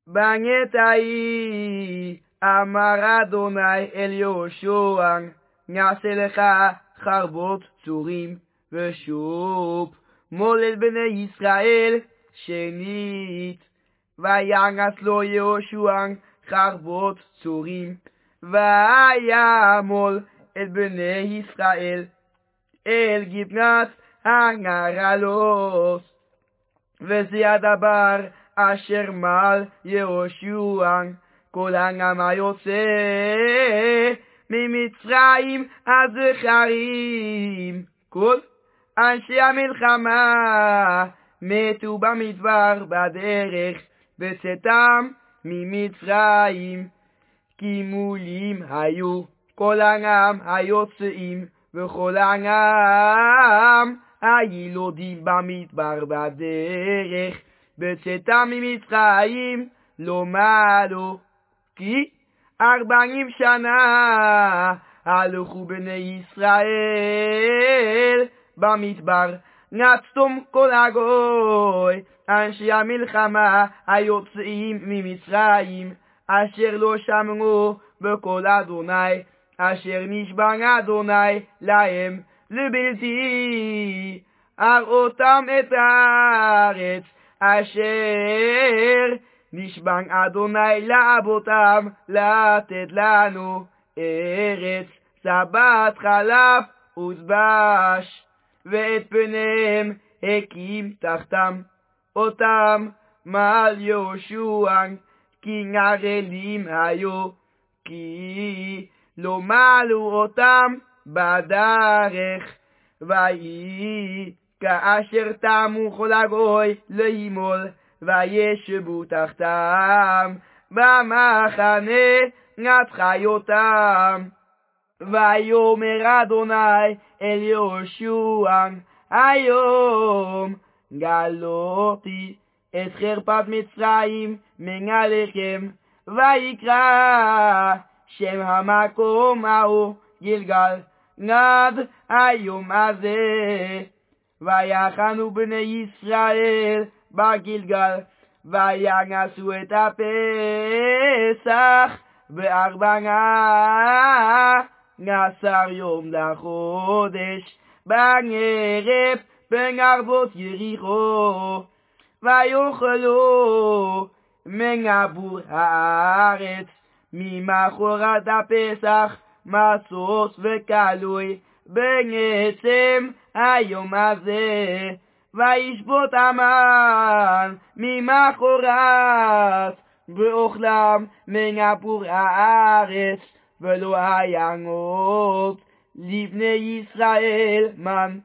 בעת ההיא אמר אדוני אל יהושע, נעשה לך חרבות צורים ושוב מולל בני ישראל שנית. ויעש לו יהושע חרבות צורים, וימול את בני ישראל אל גיבנת הגרלות. וזה הדבר אשר מל יהושע כל העם היוצא ממצרים הזכרים. כל אנשי המלחמה מתו במדבר בדרך בצאתם ממצרים, כי מולים היו כל העם היוצאים וכל העם הילודים במדבר בדרך בצאתם ממצרים לא מלו, כי 40 שנה הלכו בני ישראל במדבר. נצתום כל הגוי אנשי המלחמה היוצאים ממצרים, אשר לא שמעו בקול אדוני אשר נשבע אדוני להם לבלתי אראותם את הארץ אשר נשבע אדוני לאבותם לתת לנו, ארץ זבת חלב ודבש. ואת פניהם הקים תחתם, אותם מל יהושע, כי ערלים היו, כי לא מלו אותם בדרך. ויהי כאשר תמו כל הגוי לימול, וישבו תחתם במחנה עד חיותם. ויאמר אדוני אל יהושע, היום גלותי את חרפת מצרים מעליכם. ויקרא שם המקום ההוא גלגל עד היום הזה. ויחנו בני ישראל בגלגל, ויעשו את הפסח ב14 יום לחודש בערב בין ערבות יריחו. ויאכלו מעבור הארץ ממחרת הפסח מצות וקלוי בעצם היום הזה. וישבות המן ממחרת באוכלם מעבור הארץ, ולא היה עוד לבני ישראל מן.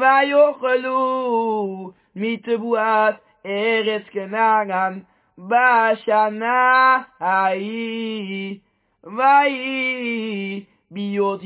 ויאכלו מתבואת ארץ כנען בשנה ההיא. ויהי ביות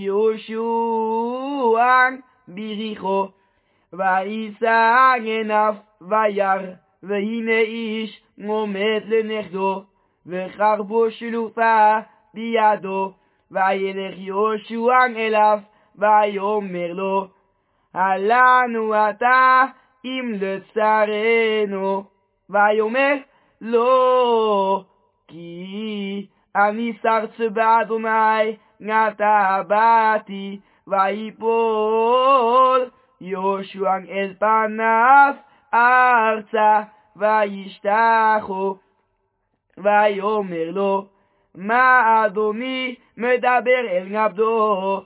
יהושע ביריחו, ויישא עיניו וירא, והנה איש עומד לנגדו וחרבו שלופה בידו. וילך יהושע אליו ויאמר לו, הלנו אתה אם לצרנו. ויאמר לא, כי אני שרץ באדוני עתה באתי. ויפול יהושע אל פניו ארצה וישתחו. ויאמר לו, מה אדוני מדבר אל עבדו?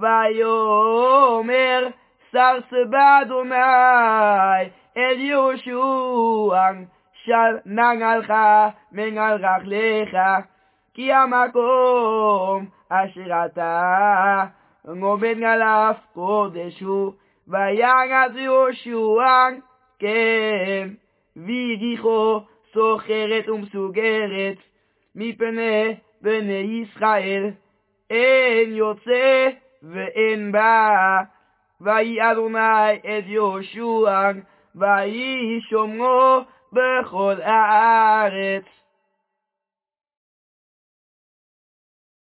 ויאמר, שרץ באדוני אל יהושע, של נעלך מעל רגליך, כי המקום אשר אתה עומד עליו קודש הוא. ויעש יהושע כן, ויריחו סוחרת ומסוגרת מפני בני ישראל, אין יוצא ואין בא. ויהי אדוני את יהושע ויהי שומרו בכל הארץ.